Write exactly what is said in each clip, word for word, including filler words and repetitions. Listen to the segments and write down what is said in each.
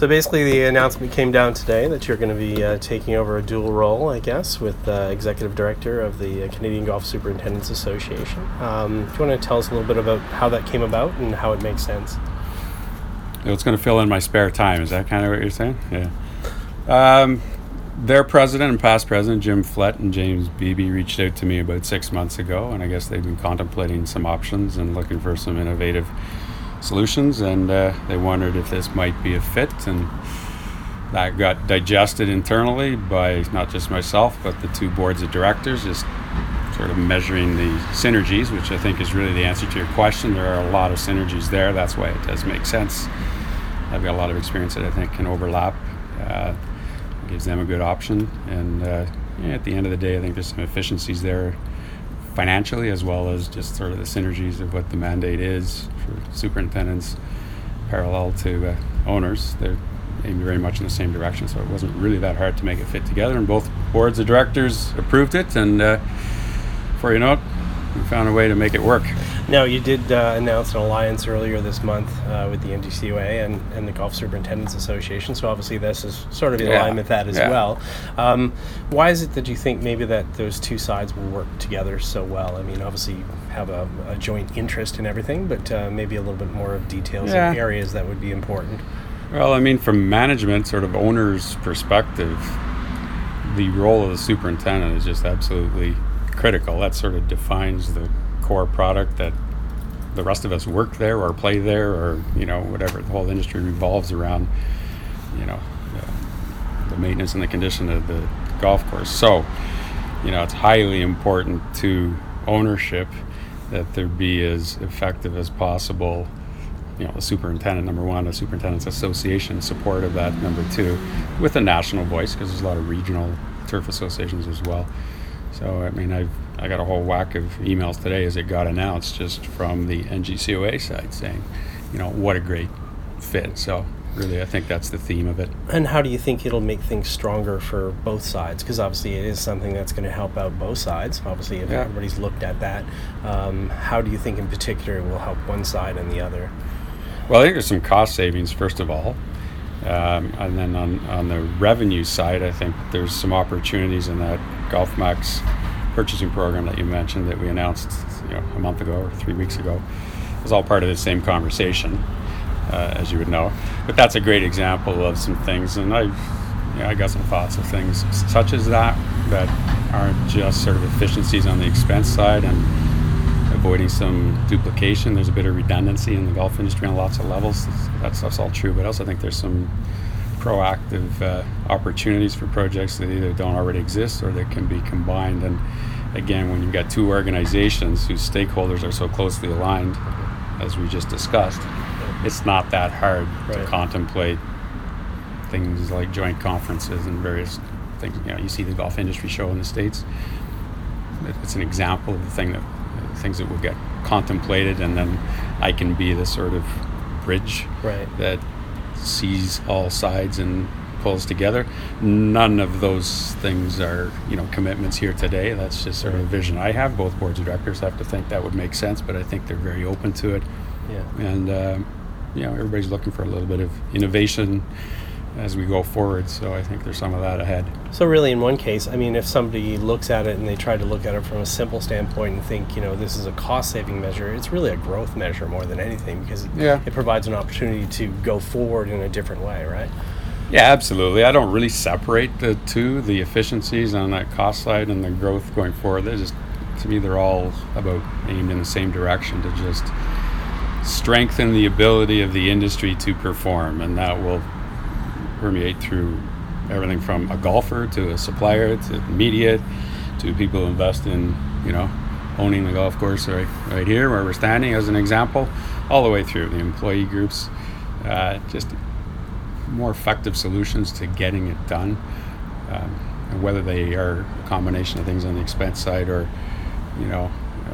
So basically the announcement came down today that you're going to be uh, taking over a dual role, I guess, with uh, Executive Director of the uh, Canadian Golf Superintendents Association. Um, do you want to tell us a little bit about how that came about and how it makes sense? It's going to fill in my spare time. Is that kind of what you're saying? Yeah. Um, their president and past president, Jim Flett and James Beebe, reached out to me about six months ago, and I guess they've been contemplating some options and looking for some innovative solutions, and uh, they wondered if this might be a fit, and that got digested internally by not just myself but the two boards of directors, just sort of measuring the synergies, which I think is really the answer to your question. There are a lot of synergies there. That's why it does make sense. I've got a lot of experience that I think can overlap. Uh, gives them a good option, and uh, yeah, at the end of the day I think there's some efficiencies there financially, as well as just sort of the synergies of what the mandate is for superintendents parallel to uh, owners. They're aiming very much in the same direction, so it wasn't really that hard to make it fit together, and both boards of directors approved it, and uh, before you know it, we found a way to make it work. Now, you did uh, announce an alliance earlier this month uh, with the N G C U A and, and the Golf Superintendents Association, so obviously this is sort of in yeah. line with that as yeah. well. Um, why is it that you think maybe that those two sides will work together so well? I mean, obviously you have a, a joint interest in everything, but uh, maybe a little bit more of details yeah. and areas that would be important. Well, I mean, from management, sort of owner's perspective, the role of the superintendent is just absolutely critical. That sort of defines the core product that the rest of us work there or play there, or you know, whatever. The whole industry revolves around, you know, the, the maintenance and the condition of the golf course. So, you know, it's highly important to ownership that there be as effective as possible, you know, the superintendent, number one, the Superintendents Association support of that, number two, with a national voice, because there's a lot of regional turf associations as well. So, I mean, I've I got a whole whack of emails today as it got announced just from the N G C U A side saying, you know, what a great fit. So, really, I think that's the theme of it. And how do you think it'll make things stronger for both sides? Because obviously it is something that's going to help out both sides. Obviously, if yeah. everybody's looked at that, um, how do you think in particular it will help one side and the other? Well, I think there's some cost savings, first of all. Um, and then on, on the revenue side, I think there's some opportunities in that GolfMax purchasing program that you mentioned that we announced, you know, a month ago or three weeks ago. It was all part of the same conversation, uh, as you would know. But that's a great example of some things, and I've, you know, I got some thoughts of things such as that that aren't just sort of efficiencies on the expense side and avoiding some duplication. There's a bit of redundancy in the golf industry on lots of levels. That stuff's all true, but I also think there's some proactive uh, opportunities for projects that either don't already exist or that can be combined. And again, when you've got two organizations whose stakeholders are so closely aligned, as we just discussed, it's not that hard right. to contemplate things like joint conferences and various things. You know, you see the golf industry show in the States. It's an example of the thing that uh, things that will get contemplated, and then I can be the sort of bridge right. that sees all sides and pulls together. None of those things are, you know, commitments here today. That's just sort of a vision I have. Both boards of directors have to think that would make sense, but I think they're very open to it. Yeah. And uh, you know, everybody's looking for a little bit of innovation as we go forward, so I think there's some of that ahead. So really, in one case, I mean, if somebody looks at it and they try to look at it from a simple standpoint and think, you know, this is a cost-saving measure, it's really a growth measure more than anything, because yeah. it provides an opportunity to go forward in a different way, right? Yeah, absolutely. I don't really separate the two, the efficiencies on that cost side and the growth going forward. They're just, to me, they're all about aimed in the same direction, to just strengthen the ability of the industry to perform, and that will permeate through everything from a golfer to a supplier to media to people who invest in, you know, owning the golf course right, right here where we're standing as an example, all the way through the employee groups. Uh, just more effective solutions to getting it done, um, and whether they are a combination of things on the expense side or, you know,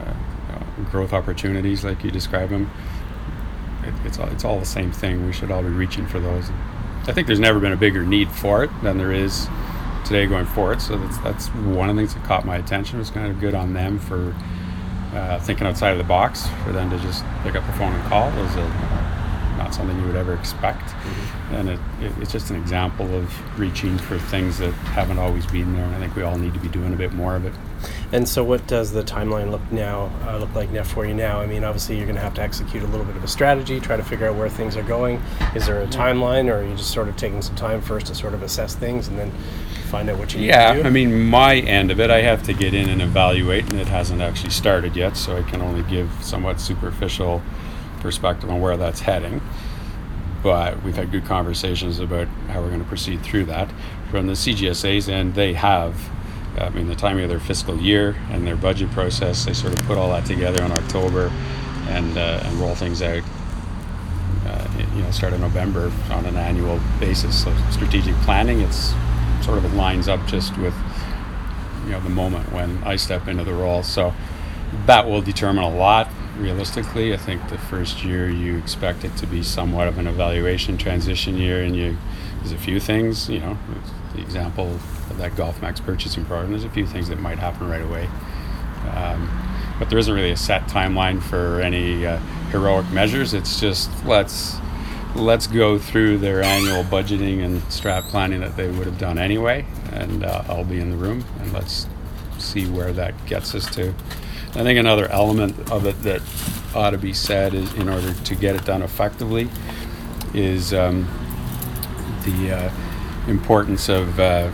uh, growth opportunities like you describe them. It, it's all, it's all the same thing. We should all be reaching for those. I think there's never been a bigger need for it than there is today going forward. So that's that's one of the things that caught my attention. It was kind of good on them for uh, thinking outside of the box, for them to just pick up the phone and call. It was a not something you would ever expect. Mm-hmm. And it, it, it's just an example of reaching for things that haven't always been there, and I think we all need to be doing a bit more of it. And so what does the timeline look now uh, look like now for you now? I mean, obviously you're going to have to execute a little bit of a strategy, try to figure out where things are going. Is there a timeline, or are you just sort of taking some time first to sort of assess things and then find out what you need yeah, to do? I mean, my end of it, I have to get in and evaluate, and it hasn't actually started yet, so I can only give somewhat superficial perspective on where that's heading. But we've had good conversations about how we're going to proceed through that. From the C G S A's end, they have, I mean, the timing of their fiscal year and their budget process, they sort of put all that together in October and uh, and roll things out, uh, you know, start of November on an annual basis. So strategic planning, it's sort of lines up just with, you know, the moment when I step into the role. So that will determine a lot. Realistically, I think the first year you expect it to be somewhat of an evaluation transition year, and you there's a few things, you know, the example of that GolfMax purchasing program, there's a few things that might happen right away. Um, but there isn't really a set timeline for any uh, heroic measures. It's just let's let's go through their annual budgeting and strat planning that they would have done anyway, and uh, I'll be in the room, and let's see where that gets us to. I think another element of it that ought to be said is, in order to get it done effectively, is um, the uh, importance of uh,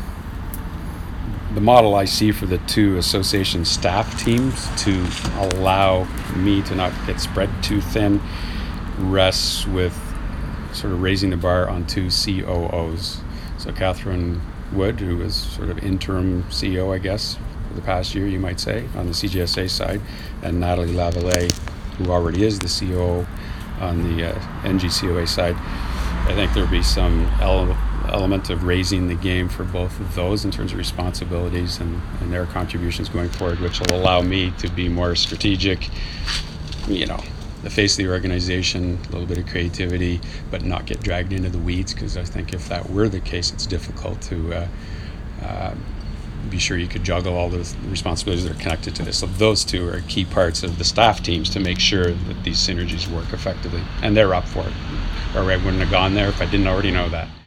the model I see for the two association staff teams to allow me to not get spread too thin rests with sort of raising the bar on two C O Os. So Catherine Wood, who was sort of interim C E O, I guess, the past year, you might say, on the C G S A side, and Natalie Lavallee, who already is the C O O on the uh, N G C O A side. I think there'll be some ele- element of raising the game for both of those in terms of responsibilities and, and their contributions going forward, which will allow me to be more strategic, you know, the face of the organization, a little bit of creativity, but not get dragged into the weeds, because I think if that were the case, it's difficult to uh, uh, be sure you could juggle all the responsibilities that are connected to this. So those two are key parts of the staff teams to make sure that these synergies work effectively, and they're up for it. Or I wouldn't have gone there if I didn't already know that.